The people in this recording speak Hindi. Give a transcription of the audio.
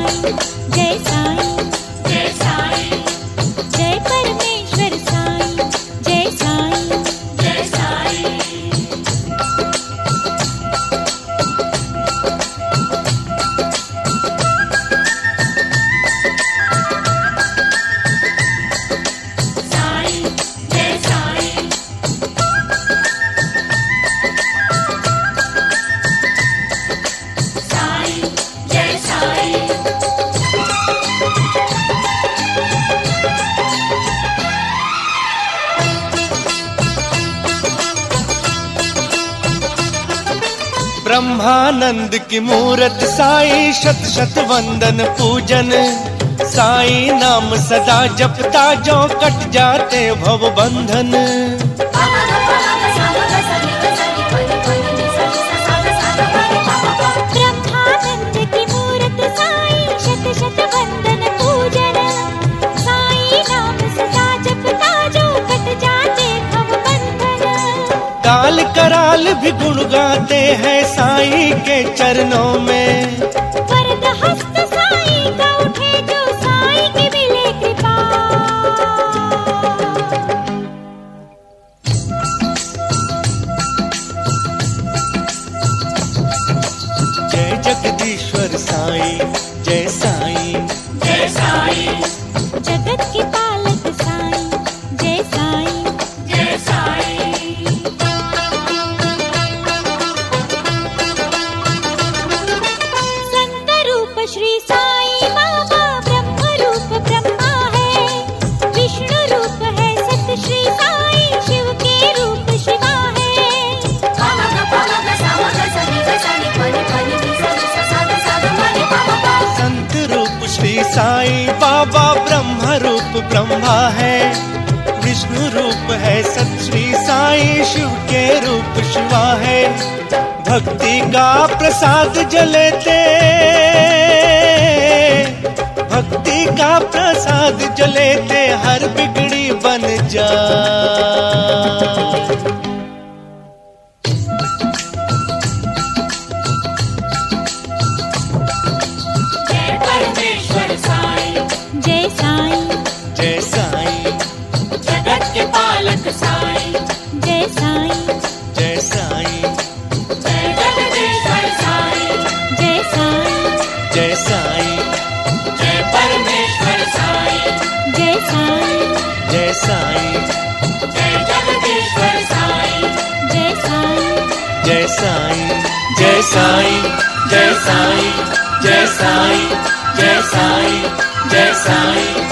साईं, जय साईं, जय साईं, जय परमेश्वर साईं, जय साईं, जय साईं। ब्रह्मानंद की मूरत साईं, शत शत वंदन पूजन। साईं नाम सदा जपता जो कट जाते भव बंधन। ब्रह्मानंद की मूरत साईं, शत शत वंदन पूजन। साईं नाम सदा जपता जो कट जाते भव बंधन। काल कराल भी गुण गाते हैं साईं के चरणों में। वरद हस्त साईं का उठे जो साईं की मिले कृपा। जय जगदीश्वर साईं, जय साईं, जय साईं, जगत के पालक साईं, जय साईं, जय साईं। संत रूप श्री साईं बाबा, ब्रह्म रूप ब्रह्मा है। विष्णु रूप है सत श्री साईं, शिव के रूप शिवा है। संत रूप श्री साईं बाबा, ब्रह्म रूप ब्रह्मा है। विष्णु रूप है सत श्री साईं, शिव के रूप शिवा है। भक्ति का प्रसाद जलेते, भक्ति का प्रसाद जलेते, हर बिगड़ी बन जाए। जय साईं, जय साईं, जगत के पालक साईं, जय साईं, जय साईं, जय जगदीश्वर साईं, जय साईं, जय साईं, जय परमेश्वर साईं, जय साईं, जय साईं, जय जगदीश्वर साईं, जय साईं, जय साईं, जय साईं, जय साईं, जय साईं, जय साईं, जय साईं।